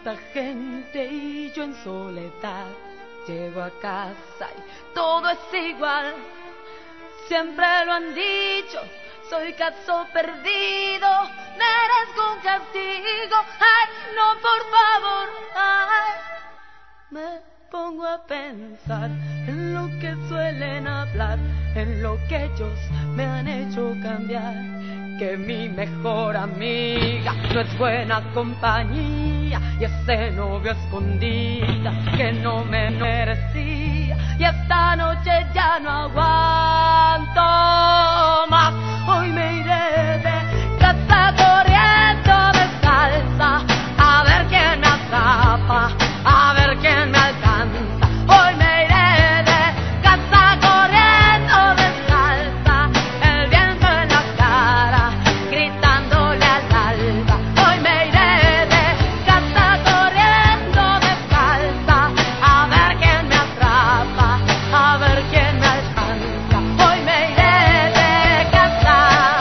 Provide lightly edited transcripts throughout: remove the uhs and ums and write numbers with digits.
tanta gente y yo en soledad. Llego a casa y todo es igual. Siempre lo han dicho, soy caso perdido, merezco un castigo. Ay, no, por favor, ay. Me pongo a pensar en lo que suelen hablar, en lo que ellos me han hecho cambiar. Que mi mejor amiga no es buena compañía, y ese novio escondida que no me merecía. Y esta noche ya no aguanto más. Hoy me iré de casa corriendo descalza, a ver quién me atrapa, a ver quién me alcanza. Hoy me iré de casa corriendo descalza, el viento en la cara, gritándole al alba. Hoy me iré de casa corriendo descalza, a ver quién me atrapa, a ver quién me alcanza. Hoy me iré de casa.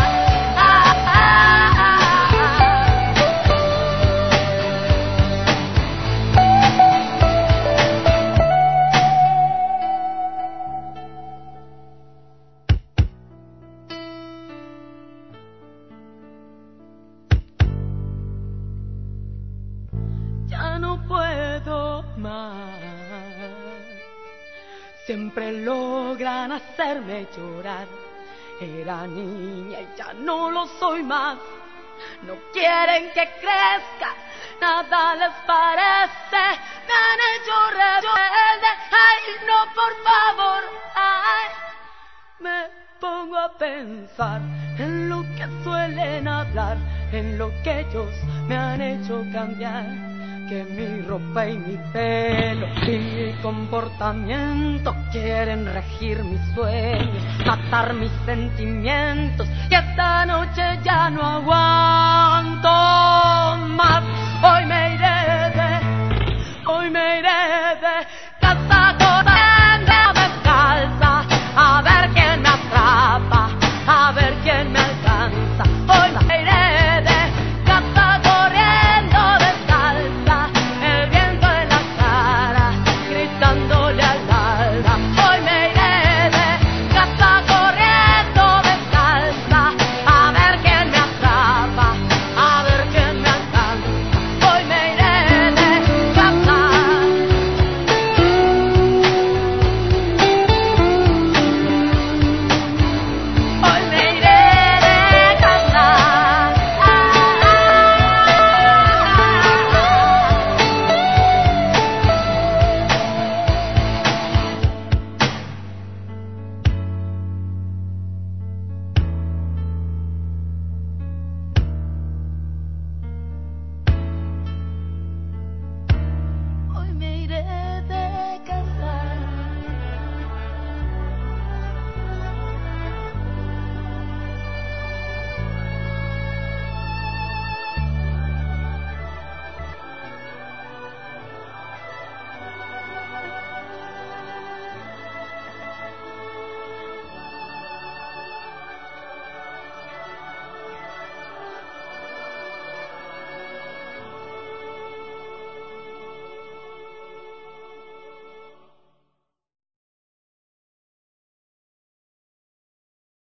Ya no puedo más. Siempre logran hacerme llorar. Era niña y ya no lo soy más. No quieren que crezca, nada les parece. Me han hecho rebelde. Ay, no, por favor, ay. Me pongo a pensar en lo que suelen hablar, en lo que ellos me han hecho cambiar. Que mi ropa y mi pelo y mi comportamiento quieren regir mis sueños, matar mis sentimientos. Y esta noche ya no aguanto más. Hoy me iré